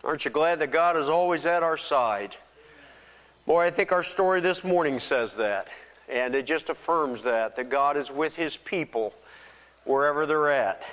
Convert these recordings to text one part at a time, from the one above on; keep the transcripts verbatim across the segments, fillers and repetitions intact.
Aren't you glad that God is always at our side? Boy, I think our story this morning says that. And it just affirms that, that God is with His people wherever they're at.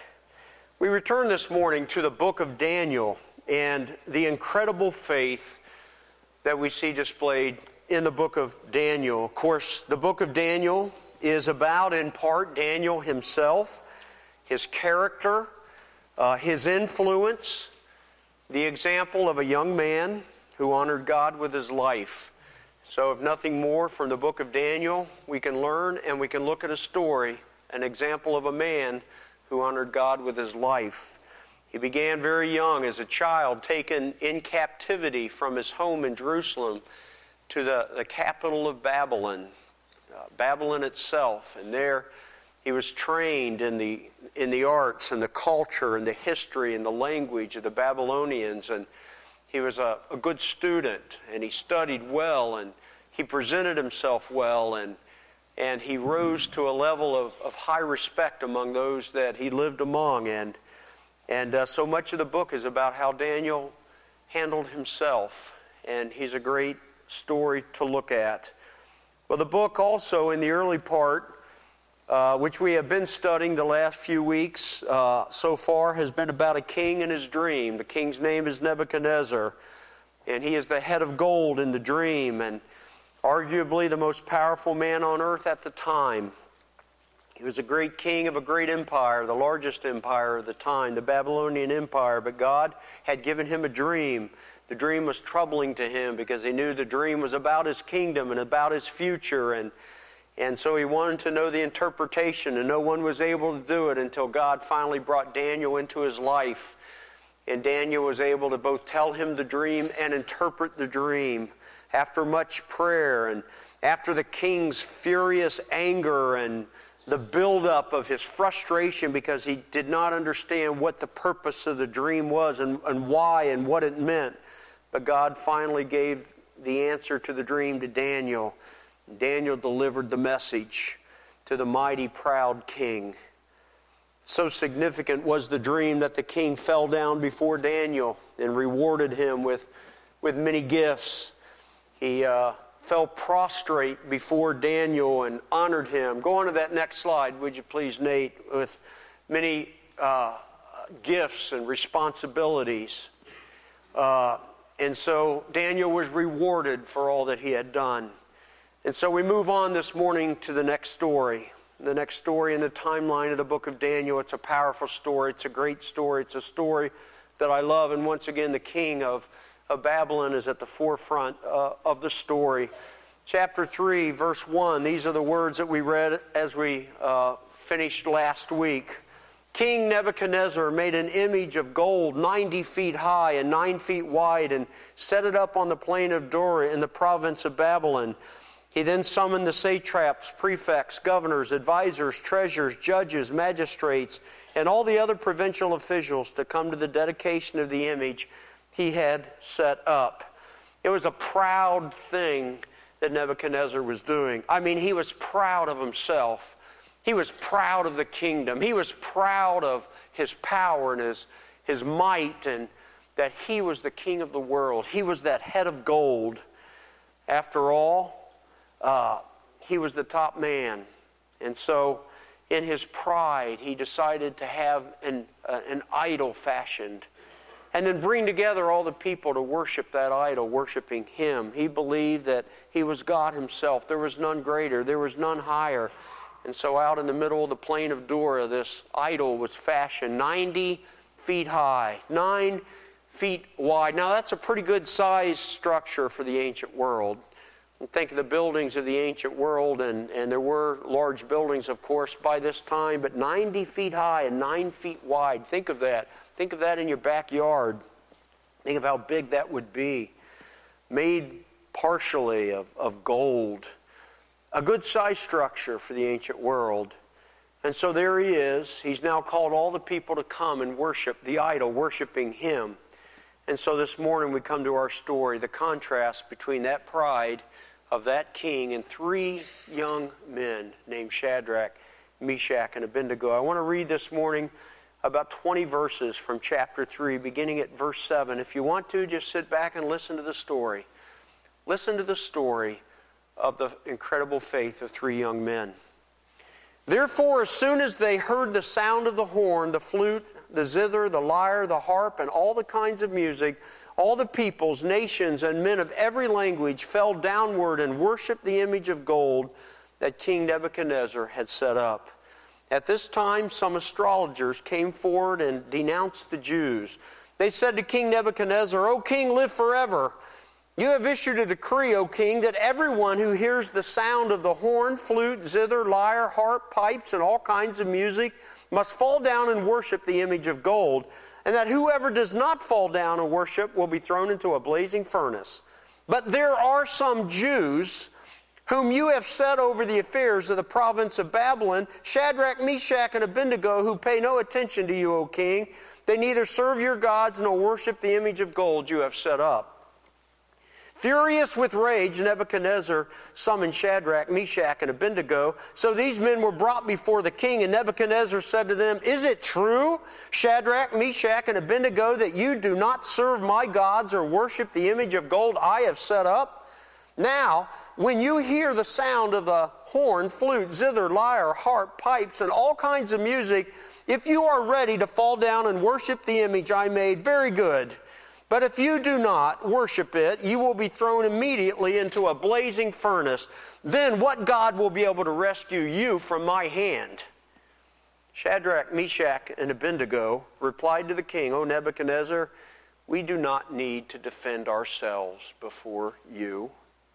We return this morning to the book of Daniel and the incredible faith that we see displayed in the book of Daniel. Of course, the book of Daniel is about, in part, Daniel himself, his character, uh, his influence, the example of a young man who honored God with his life. So if nothing more from the book of Daniel, we can learn and we can look at a story, an example of a man who honored God with his life. He began very young as a child, taken in captivity from his home in Jerusalem to the, the capital of Babylon, uh, Babylon itself. And there he was trained in the in the arts and the culture and the history and the language of the Babylonians. And he was a, a good student, and he studied well, and he presented himself well, and and he rose to a level of, of high respect among those that he lived among. And and uh, so much of the book is about how Daniel handled himself, and he's a great story to look at. Well, the book also, in the early part, Uh, which we have been studying the last few weeks uh, so far, has been about a king and his dream. The king's name is Nebuchadnezzar, and he is the head of gold in the dream, and arguably the most powerful man on earth at the time. He was a great king of a great empire, the largest empire of the time, the Babylonian Empire, but God had given him a dream. The dream was troubling to him because he knew the dream was about his kingdom and about his future, and And so he wanted to know the interpretation, and no one was able to do it until God finally brought Daniel into his life. And Daniel was able to both tell him the dream and interpret the dream. After much prayer and after the king's furious anger and the buildup of his frustration because he did not understand what the purpose of the dream was and, and why and what it meant. But God finally gave the answer to the dream to Daniel. Daniel delivered the message to the mighty, proud king. So significant was the dream that the king fell down before Daniel and rewarded him with, with many gifts. He uh, fell prostrate before Daniel and honored him. Go on to that next slide, would you please, Nate, with many uh, gifts and responsibilities. Uh, and so Daniel was rewarded for all that he had done. And so we move on this morning to the next story. The next story in the timeline of the book of Daniel. It's a powerful story. It's a great story. It's a story that I love. And once again, the king of, of Babylon is at the forefront uh, of the story. Chapter three, verse one. These are the words that we read as we uh, finished last week. King Nebuchadnezzar made an image of gold ninety feet high and nine feet wide and set it up on the plain of Dura in the province of Babylon. He then summoned the satraps, prefects, governors, advisors, treasurers, judges, magistrates, and all the other provincial officials to come to the dedication of the image he had set up. It was a proud thing that Nebuchadnezzar was doing. I mean, he was proud of himself. He was proud of the kingdom. He was proud of his power and his, his might, and that he was the king of the world. He was that head of gold. After all, Uh, he was the top man. And so in his pride, he decided to have an, uh, an idol fashioned and then bring together all the people to worship that idol, worshiping him. He believed that he was God himself. There was none greater. There was none higher. And so out in the middle of the plain of Dura, this idol was fashioned ninety feet high, nine feet wide. Now that's a pretty good size structure for the ancient world. Think of the buildings of the ancient world, and, and there were large buildings, of course, by this time, but ninety feet high and nine feet wide. Think of that. Think of that in your backyard. Think of how big that would be. Made partially of, of gold. A good size structure for the ancient world. And so there he is. He's now called all the people to come and worship the idol, worshiping him. And so this morning we come to our story, the contrast between that pride of that king and three young men named Shadrach, Meshach, and Abednego. I want to read this morning about twenty verses from chapter three, beginning at verse seven. If you want to, just sit back and listen to the story. Listen to the story of the incredible faith of three young men. Therefore, as soon as they heard the sound of the horn, the flute, the zither, the lyre, the harp, and all the kinds of music, all the peoples, nations, and men of every language fell downward and worshipped the image of gold that King Nebuchadnezzar had set up. At this time, some astrologers came forward and denounced the Jews. They said to King Nebuchadnezzar, "O king, live forever. You have issued a decree, O king, that everyone who hears the sound of the horn, flute, zither, lyre, harp, pipes, and all kinds of music must fall down and worship the image of gold, and that whoever does not fall down and worship will be thrown into a blazing furnace. But there are some Jews whom you have set over the affairs of the province of Babylon, Shadrach, Meshach, and Abednego, who pay no attention to you, O king. They neither serve your gods nor worship the image of gold you have set up." Furious with rage, Nebuchadnezzar summoned Shadrach, Meshach, and Abednego. So these men were brought before the king, and Nebuchadnezzar said to them, "Is it true, Shadrach, Meshach, and Abednego, that you do not serve my gods or worship the image of gold I have set up? Now, when you hear the sound of the horn, flute, zither, lyre, harp, pipes, and all kinds of music, if you are ready to fall down and worship the image I made, very good. But if you do not worship it, you will be thrown immediately into a blazing furnace. Then what God will be able to rescue you from my hand?" Shadrach, Meshach, and Abednego replied to the king, "O Nebuchadnezzar, we do not need to defend ourselves before you.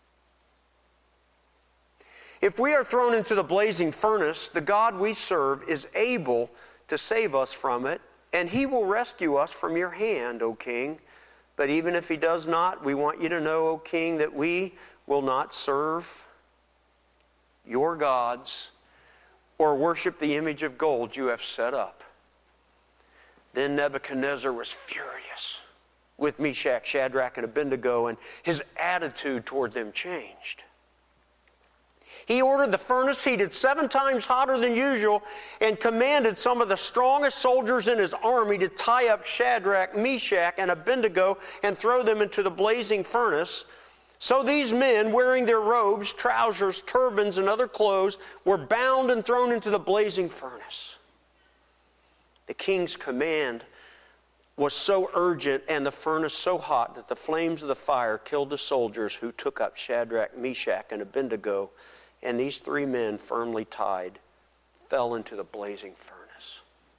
If we are thrown into the blazing furnace, the God we serve is able to save us from it, and he will rescue us from your hand, O king. But even if he does not, we want you to know, O king, that we will not serve your gods or worship the image of gold you have set up." Then Nebuchadnezzar was furious with Meshach, Shadrach, and Abednego, and his attitude toward them changed. He ordered the furnace heated seven times hotter than usual and commanded some of the strongest soldiers in his army to tie up Shadrach, Meshach, and Abednego and throw them into the blazing furnace. So these men, wearing their robes, trousers, turbans, and other clothes, were bound and thrown into the blazing furnace. The king's command was so urgent and the furnace so hot that the flames of the fire killed the soldiers who took up Shadrach, Meshach, and Abednego. And these three men, firmly tied, fell into the blazing furnace.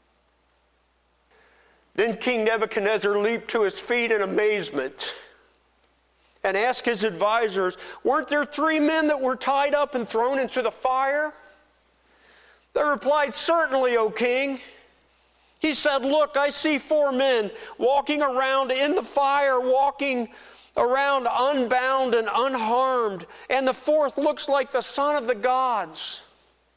Then King Nebuchadnezzar leaped to his feet in amazement and asked his advisors, "Weren't there three men that were tied up and thrown into the fire?" They replied, "Certainly, O king." He said, "Look, I see four men walking around in the fire, walking around unbound and unharmed, and the fourth looks like the son of the gods."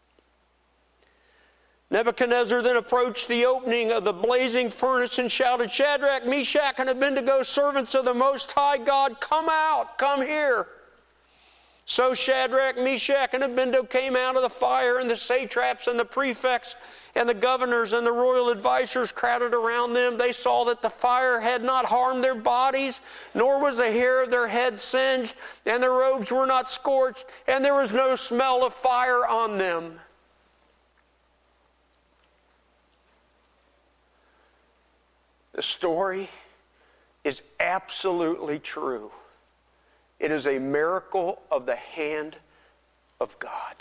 Nebuchadnezzar then approached the opening of the blazing furnace and shouted, "Shadrach, Meshach, and Abednego, servants of the Most High God, come out, come here." So Shadrach, Meshach, and Abednego came out of the fire, and the satraps and the prefects and the governors and the royal advisors crowded around them. They saw that the fire had not harmed their bodies, nor was a hair of their head singed, and their robes were not scorched, and there was no smell of fire on them. The story is absolutely true. It is a miracle of the hand of God.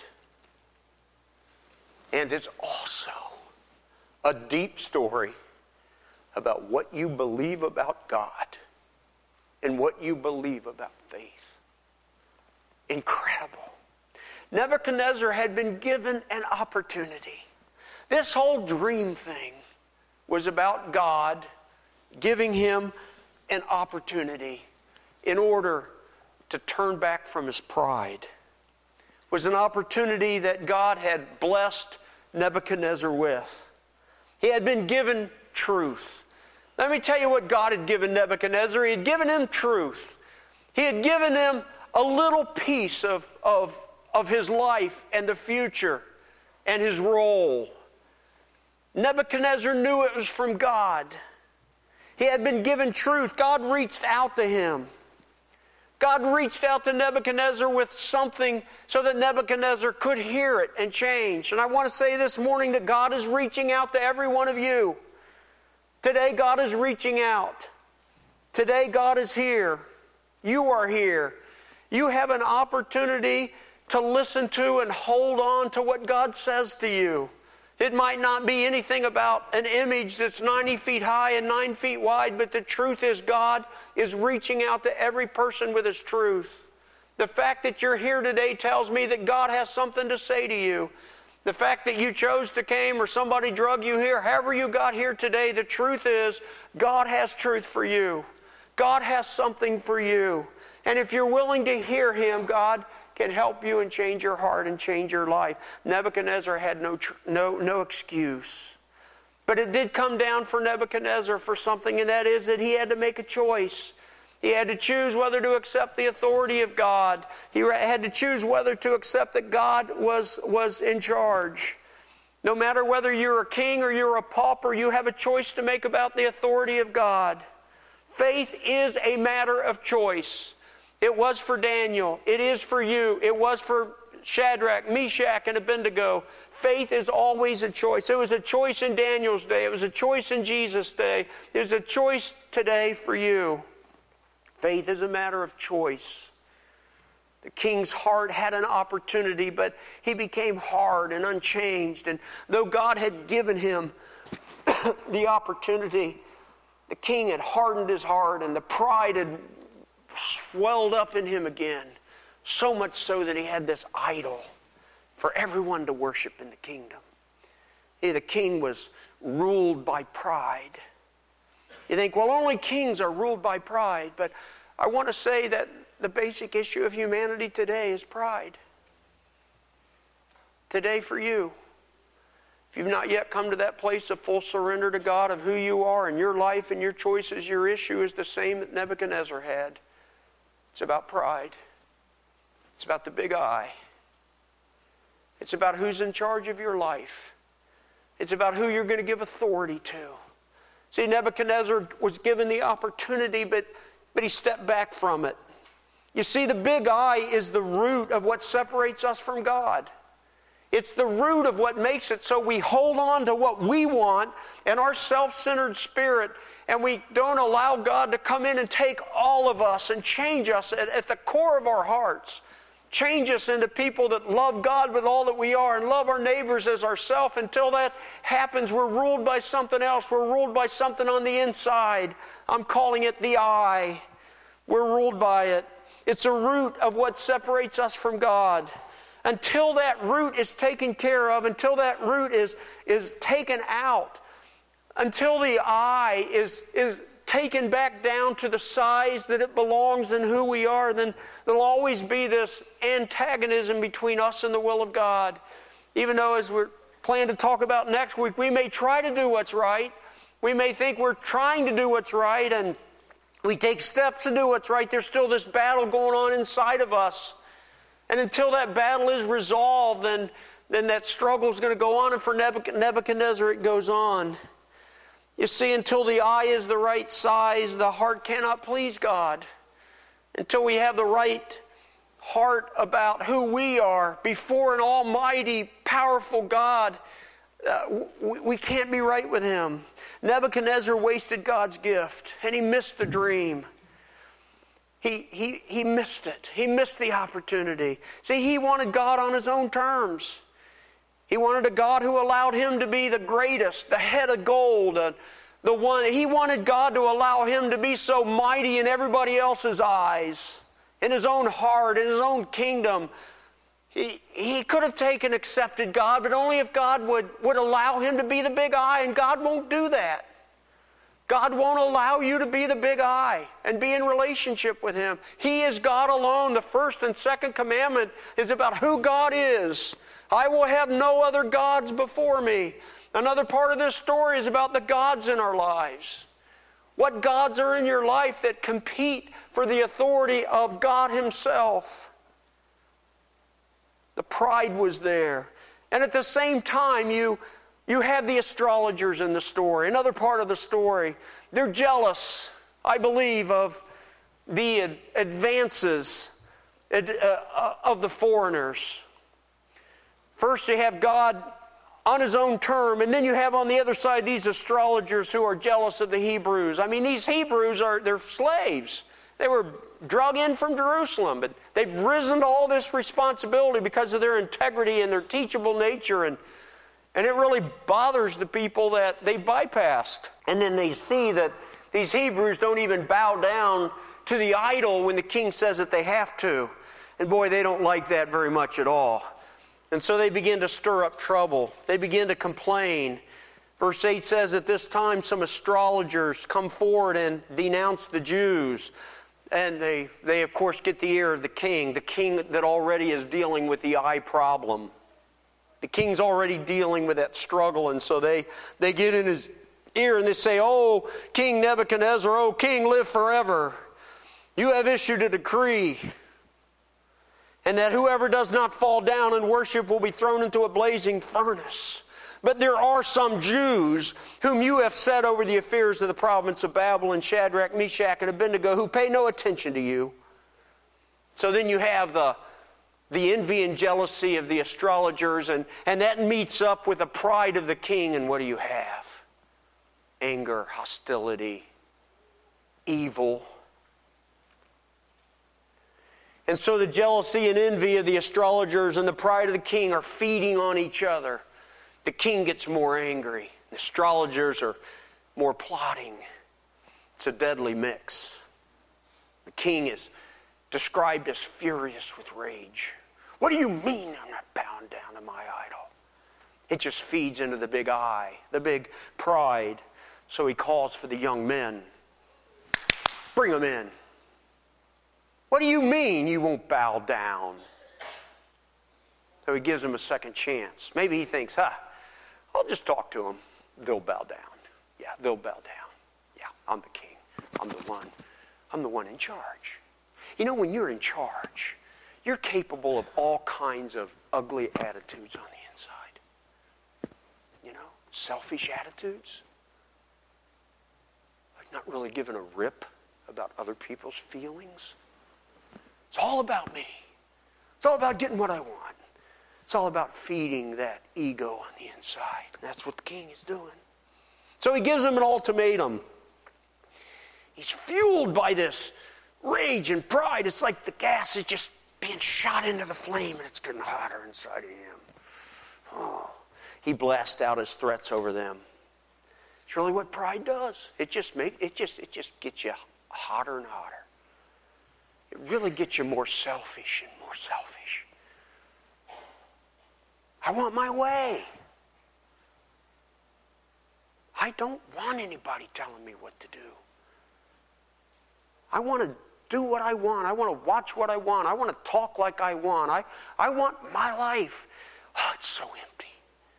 And it's also a deep story about what you believe about God and what you believe about faith. Incredible. Nebuchadnezzar had been given an opportunity. This whole dream thing was about God giving him an opportunity in order to turn back from his pride. It was an opportunity that God had blessed Nebuchadnezzar with. He had been given truth. Let me tell you what God had given Nebuchadnezzar. He had given him truth. He had given him a little piece of, of, of his life and the future and his role. Nebuchadnezzar knew it was from God. He had been given truth. God reached out to him. God reached out to Nebuchadnezzar with something so that Nebuchadnezzar could hear it and change. And I want to say this morning that God is reaching out to every one of you. Today God is reaching out. Today God is here. You are here. You have an opportunity to listen to and hold on to what God says to you. It might not be anything about an image that's ninety feet high and nine feet wide, but the truth is God is reaching out to every person with His truth. The fact that you're here today tells me that God has something to say to you. The fact that you chose to come or somebody drug you here, however you got here today, the truth is God has truth for you. God has something for you. And if you're willing to hear Him, God can help you and change your heart and change your life. Nebuchadnezzar had no, no, no excuse. But it did come down for Nebuchadnezzar for something, and that is that he had to make a choice. He had to choose whether to accept the authority of God. He had to choose whether to accept that God was, was in charge. No matter whether you're a king or you're a pauper, you have a choice to make about the authority of God. Faith is a matter of choice. It was for Daniel. It is for you. It was for Shadrach, Meshach, and Abednego. Faith is always a choice. It was a choice in Daniel's day. It was a choice in Jesus' day. There's a choice today for you. Faith is a matter of choice. The king's heart had an opportunity, but he became hard and unchanged. And though God had given him the opportunity, the king had hardened his heart, and the pride had swelled up in him again, so much so that he had this idol for everyone to worship in the kingdom. See, the king was ruled by pride. You think, well, only kings are ruled by pride, but I want to say that the basic issue of humanity today is pride. Today for you, if you've not yet come to that place of full surrender to God of who you are and your life and your choices, your issue is the same that Nebuchadnezzar had. It's about pride. It's about the big I. It's about who's in charge of your life. It's about who you're going to give authority to. See, Nebuchadnezzar was given the opportunity, but, but he stepped back from it. You see, the big I is the root of what separates us from God. It's the root of what makes it so we hold on to what we want and our self-centered spirit, and we don't allow God to come in and take all of us and change us at, at the core of our hearts. Change us into people that love God with all that we are and love our neighbors as ourselves. Until that happens, we're ruled by something else. We're ruled by something on the inside. I'm calling it the I. We're ruled by it. It's a root of what separates us from God. Until that root is taken care of, until that root is, is taken out, until the I is, is taken back down to the size that it belongs and who we are, then there'll always be this antagonism between us and the will of God. Even though, as we're planning to talk about next week, we may try to do what's right. We may think we're trying to do what's right, and we take steps to do what's right. There's still this battle going on inside of us. And until that battle is resolved, then, then that struggle is going to go on. And for Nebuchadnezzar, it goes on. You see, until the I is the right size, the heart cannot please God. Until we have the right heart about who we are before an almighty, powerful God, uh, we, we can't be right with Him. Nebuchadnezzar wasted God's gift, and he missed the dream. He, he, he missed it. He missed the opportunity. See, he wanted God on his own terms. He wanted a God who allowed him to be the greatest, the head of gold, uh, the one. He wanted God to allow him to be so mighty in everybody else's eyes, in his own heart, in his own kingdom. He, he could have taken, accepted God, but only if God would, would allow him to be the big I, and God won't do that. God won't allow you to be the big I and be in relationship with Him. He is God alone. The first and second commandment is about who God is. I will have no other gods before me. Another part of this story is about the gods in our lives. What gods are in your life that compete for the authority of God Himself? The pride was there. And at the same time, you You have the astrologers in the story. Another part of the story, they're jealous, I believe, of the advances of the foreigners. First you have God on His own term, and then you have on the other side these astrologers who are jealous of the Hebrews. I mean, these Hebrews are, they're slaves. They were drug in from Jerusalem, but they've risen to all this responsibility because of their integrity and their teachable nature, and, and it really bothers the people that they've bypassed. And then they see that these Hebrews don't even bow down to the idol when the king says that they have to. And boy, they don't like that very much at all. And so they begin to stir up trouble. They begin to complain. Verse eight says, at this time some astrologers come forward and denounce the Jews. And they, they of course get the ear of the king, the king that already is dealing with the eye problem. The king's already dealing with that struggle, and so they, they get in his ear and they say, "Oh, King Nebuchadnezzar, oh, King, live forever. You have issued a decree, and that whoever does not fall down and worship will be thrown into a blazing furnace. But there are some Jews whom you have set over the affairs of the province of Babylon, Shadrach, Meshach, and Abednego, who pay no attention to you." So then you have the, the envy and jealousy of the astrologers, and, and that meets up with the pride of the king, and what do you have? Anger, hostility, evil. And so the jealousy and envy of the astrologers and the pride of the king are feeding on each other. The king gets more angry. The astrologers are more plotting. It's a deadly mix. The king is described as furious with rage. What do you mean I'm not bowing down to my idol? It just feeds into the big I, the big pride. So he calls for the young men. Bring them in. What do you mean you won't bow down? So he gives them a second chance. Maybe he thinks, huh, I'll just talk to them. They'll bow down. Yeah, they'll bow down. Yeah, I'm the king. I'm the one. I'm the one in charge. You know, when you're in charge, you're capable of all kinds of ugly attitudes on the inside. You know, selfish attitudes. Like not really giving a rip about other people's feelings. It's all about me. It's all about getting what I want. It's all about feeding that ego on the inside. And that's what the king is doing. So he gives them an ultimatum. He's fueled by this rage and pride. It's like the gas is just being shot into the flame and it's getting hotter inside of him. Oh, he blasts out his threats over them. It's really what pride does. It just make it just it just gets you hotter and hotter. It really gets you more selfish and more selfish. I want my way. I don't want anybody telling me what to do. I want to do what I want. I want to watch what I want. I want to talk like I want. I, I want my life. Oh, it's so empty.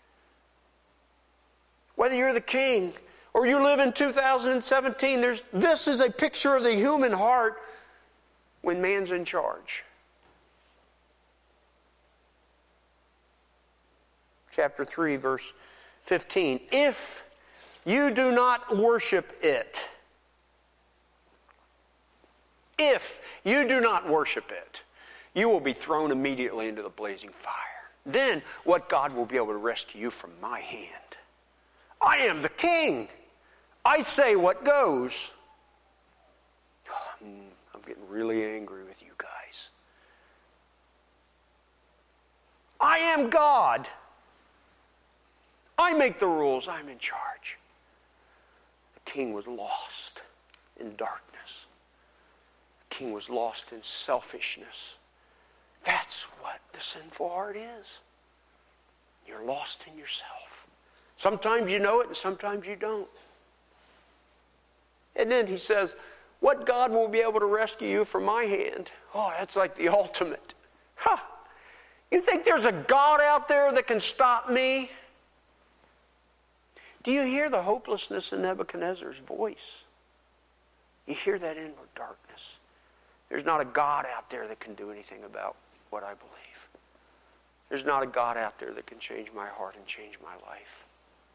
Whether you're the king or you live in two thousand seventeen, there's, this is a picture of the human heart when man's in charge. Chapter three, verse fifteen. If you do not worship it, if you do not worship it, you will be thrown immediately into the blazing fire. Then what God will be able to rescue you from my hand. I am the king. I say what goes. Oh, I'm, I'm getting really angry with you guys. I am God. I make the rules. I'm in charge. The king was lost in darkness. The king was lost in selfishness. That's what the sinful heart is. You're lost in yourself. Sometimes you know it and sometimes you don't. And then he says, what God will be able to rescue you from my hand? Oh, that's like the ultimate. Huh. You think there's a God out there that can stop me? Do you hear the hopelessness in Nebuchadnezzar's voice? You hear that inward darkness. There's not a God out there that can do anything about what I believe. There's not a God out there that can change my heart and change my life.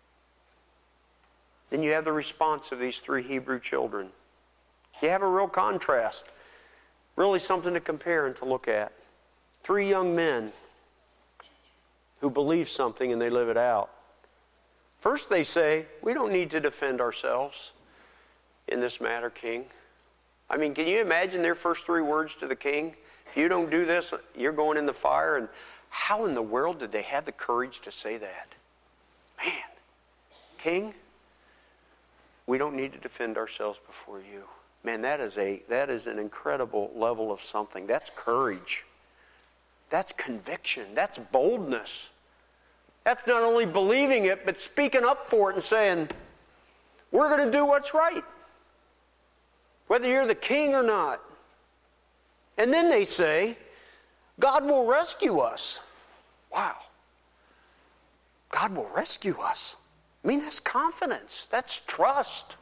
Then you have the response of these three Hebrew children. You have a real contrast. Really something to compare and to look at. Three young men who believe something and they live it out. First they say, we don't need to defend ourselves in this matter, King. I mean, can you imagine their first three words to the king? If you don't do this, you're going in the fire. And how in the world did they have the courage to say that? Man, King, we don't need to defend ourselves before you. Man, that is a that is an incredible level of something. That's courage. That's conviction. That's boldness. That's not only believing it, but speaking up for it and saying, we're going to do what's right, whether you're the king or not. And then they say, God will rescue us. Wow. God will rescue us. I mean, that's confidence. That's trust.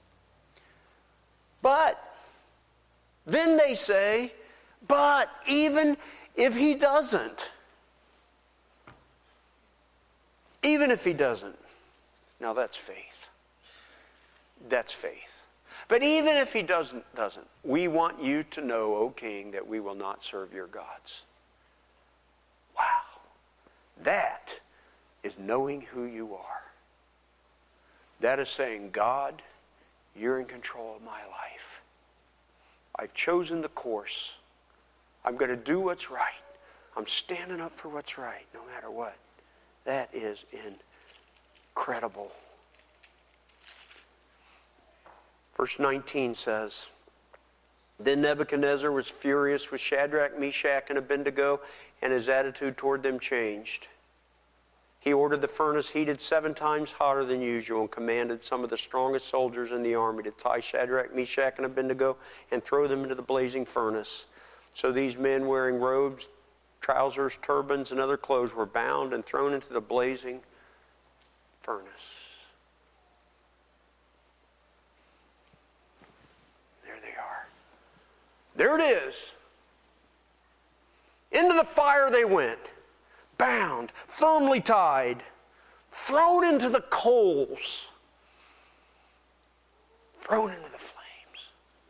But then they say, but even if he doesn't, even if he doesn't, now that's faith. That's faith. But even if he doesn't, doesn't, we want you to know, O King, that we will not serve your gods. Wow. That is knowing who you are. That is saying, God, you're in control of my life. I've chosen the course. I'm going to do what's right. I'm standing up for what's right, no matter what. That is incredible. Verse nineteen says, then Nebuchadnezzar was furious with Shadrach, Meshach, and Abednego, and his attitude toward them changed. He ordered the furnace heated seven times hotter than usual and commanded some of the strongest soldiers in the army to tie Shadrach, Meshach, and Abednego and throw them into the blazing furnace. So these men wearing robes, trousers, turbans, and other clothes were bound and thrown into the blazing furnace. There they are. There it is. Into the fire they went, bound, firmly tied, thrown into the coals, thrown into the flames,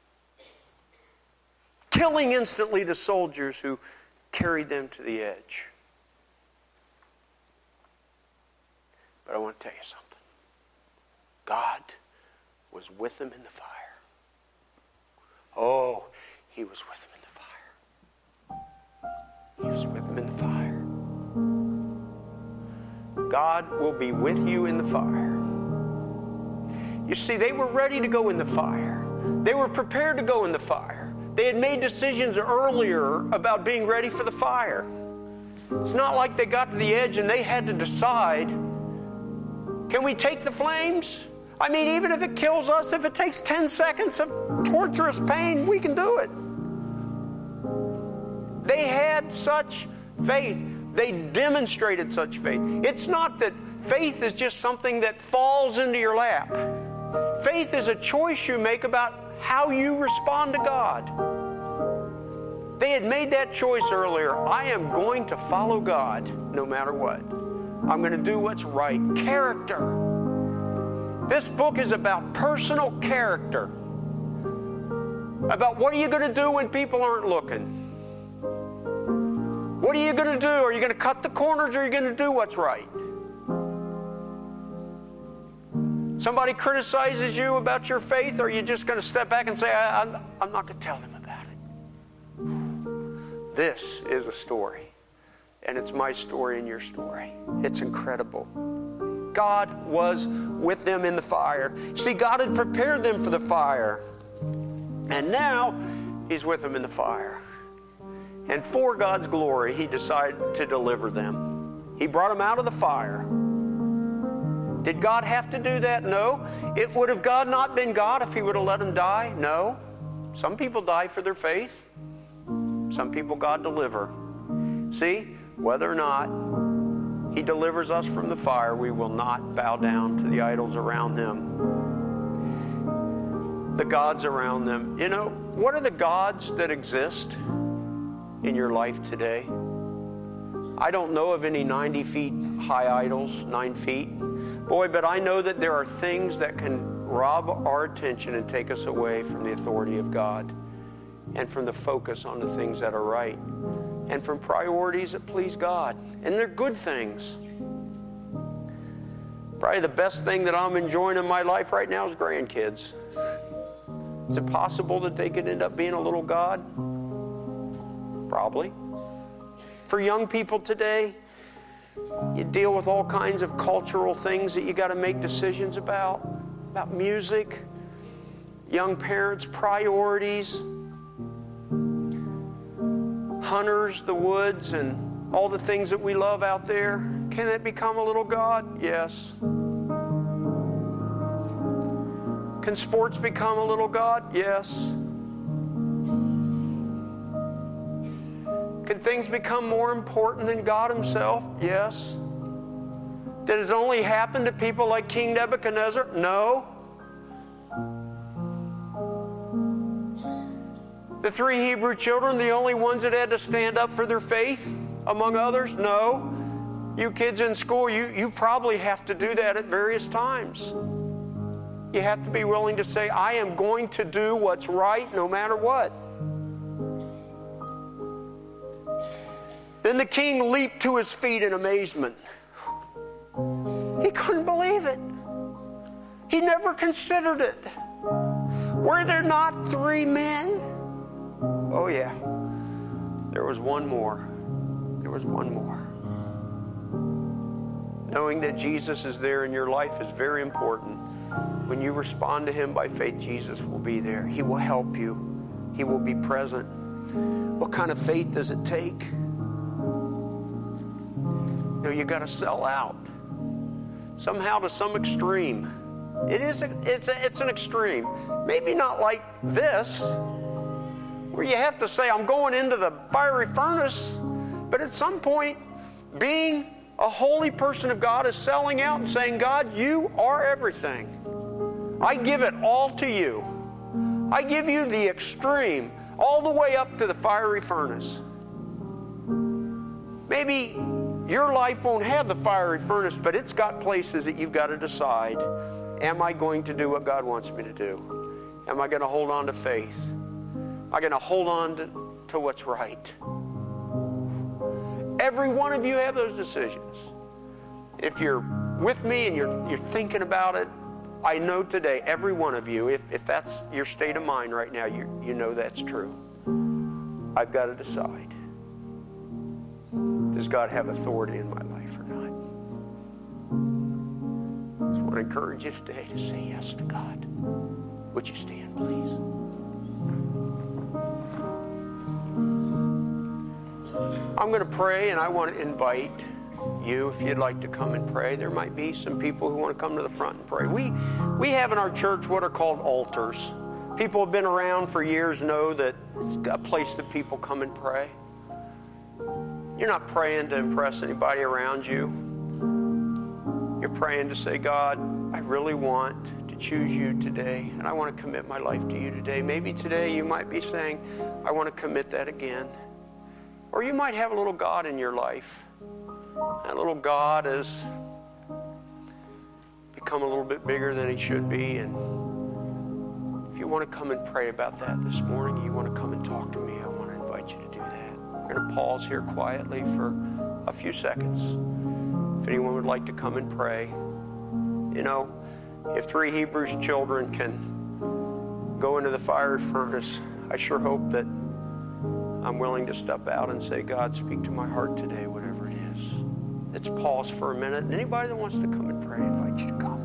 killing instantly the soldiers who carried them to the edge. But I want to tell you something. God was with them in the fire. Oh, he was with them in the fire. He was with them in the fire. God will be with you in the fire. You see, they were ready to go in the fire. They were prepared to go in the fire. They had made decisions earlier about being ready for the fire. It's not like they got to the edge and they had to decide, can we take the flames? I mean, even if it kills us, if it takes ten seconds of torturous pain, we can do it. They had such faith. They demonstrated such faith. It's not that faith is just something that falls into your lap. Faith is a choice you make about how you respond to God. They had made that choice earlier. I am going to follow God no matter what. I'm going to do what's right. Character. This book is about personal character. About what are you going to do when people aren't looking? What are you going to do? Are you going to cut the corners or are you going to do what's right? Somebody criticizes you about your faith, or are you just going to step back and say, I, I'm, I'm not going to tell them about it? This is a story. And it's my story and your story. It's incredible. God was with them in the fire. See, God had prepared them for the fire. And now, He's with them in the fire. And for God's glory, He decided to deliver them. He brought them out of the fire. Did God have to do that? No. It would have God not been God if He would have let them die? No. Some people die for their faith. Some people God deliver. See, whether or not He delivers us from the fire, we will not bow down to the idols around them, the gods around them. You know, what are the gods that exist in your life today? I don't know of any ninety feet high idols, nine feet. Boy, but I know that there are things that can rob our attention and take us away from the authority of God and from the focus on the things that are right and from priorities that please God. And they're good things. Probably the best thing that I'm enjoying in my life right now is grandkids. Is it possible that they could end up being a little God? Probably. For young people today, you deal with all kinds of cultural things that you got to make decisions about, about music, young parents' priorities, hunters, the woods, and all the things that we love out there. Can that become a little God? Yes. Can sports become a little God? Yes. Can things become more important than God Himself? Yes. Did it only happen to people like King Nebuchadnezzar? No. The three Hebrew children, the only ones that had to stand up for their faith among others? No. You kids in school, you, you probably have to do that at various times. You have to be willing to say, I am going to do what's right no matter what. Then the king leaped to his feet in amazement. He couldn't believe it. He never considered it. Were there not three men? Oh yeah. There was one more. There was one more. Knowing that Jesus is there in your life is very important. When you respond to Him by faith, Jesus will be there. He will help you. He will be present. What kind of faith does it take? You know, you got to sell out. Somehow to some extreme. It is a, it's a, it's an extreme. Maybe not like this, where you have to say, I'm going into the fiery furnace. But at some point, being a holy person of God is selling out and saying, God, you are everything. I give it all to you. I give you the extreme, all the way up to the fiery furnace. Maybe your life won't have the fiery furnace, but it's got places that you've got to decide, am I going to do what God wants me to do? Am I going to hold on to faith? Am I going to hold on to, to what's right? Every one of you have those decisions. If you're with me and you're, you're thinking about it, I know today, every one of you, if, if that's your state of mind right now, you, you know that's true. I've got to decide. Does God have authority in my life or not? I just want to encourage you today to say yes to God. Would you stand, please? I'm going to pray, and I want to invite you, if you'd like to come and pray. There might be some people who want to come to the front and pray. We we have in our church what are called altars. People who have been around for years know that it's a place that people come and pray. You're not praying to impress anybody around you. You're praying to say, God, I really want to choose you today, and I want to commit my life to you today. Maybe today you might be saying, I want to commit that again. Or you might have a little God in your life. That little God has become a little bit bigger than he should be. And if you want to come and pray about that this morning, you want to come and talk to me, I want to invite you to do that. We're going to pause here quietly for a few seconds. If anyone would like to come and pray. You know, if three Hebrews children can go into the fiery furnace, I sure hope that I'm willing to step out and say, God, speak to my heart today, whatever it is. Let's pause for a minute. Anybody that wants to come and pray, I invite you to come.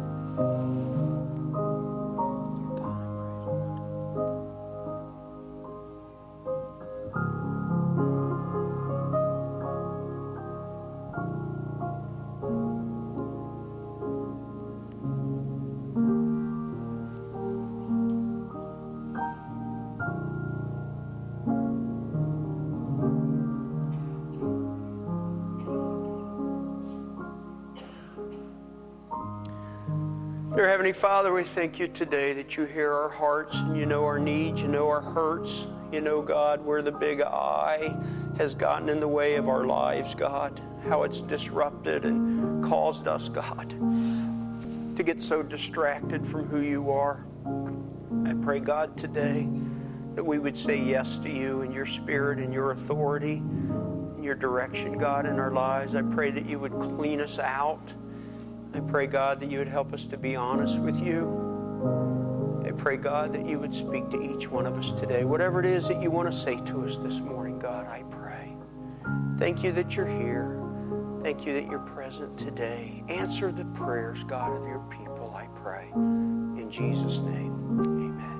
Dear Heavenly Father, we thank you today that you hear our hearts and you know our needs, you know our hurts. You know, God, where the big I has gotten in the way of our lives, God, how it's disrupted and caused us, God. to get so distracted from who you are. I pray, God, today that we would say yes to you and your Spirit and your authority and your direction, God, in our lives. I pray that you would clean us out. I pray, God, that you would help us to be honest with you. I pray, God, that you would speak to each one of us today. Whatever it is that you want to say to us this morning, God, I pray. Thank you that you're here. Thank you that you're present today. Answer the prayers, God, of your people, I pray. In Jesus' name, amen.